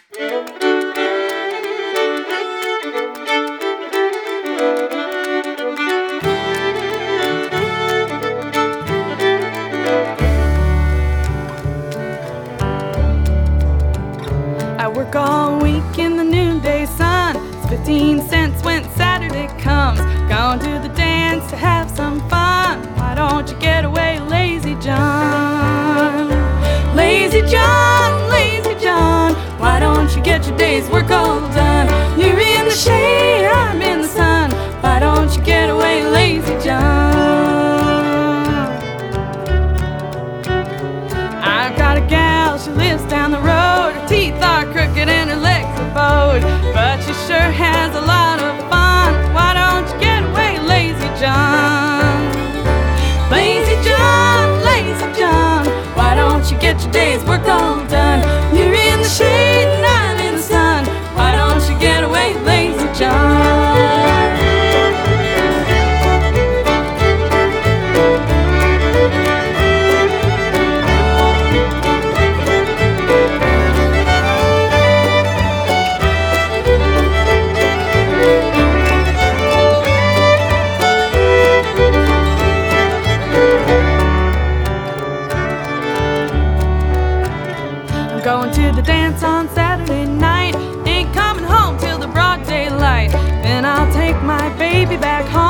I work all week in the noonday sun. It's 15 cents when Saturday comes. Going to the dance to have some fun. Why don't you get away, Lazy John? Lazy John, Lazy John, why don't you get your day's work all done? You're in the shade, I'm in the sun. Why don't you get away, Lazy John? I've got a gal, she lives down the road. Her teeth are crooked and her legs are bowed, but she sure has a lot of fun. Why don't you get away, Lazy John? Lazy John, Lazy John, why don't you get your day's work all done? You're in the shade and I'm in the sun. Why don't you get away, Lazy John? I'm going to the dance on Saturday night. Ain't coming home till the broad daylight. Then I'll take my baby back home.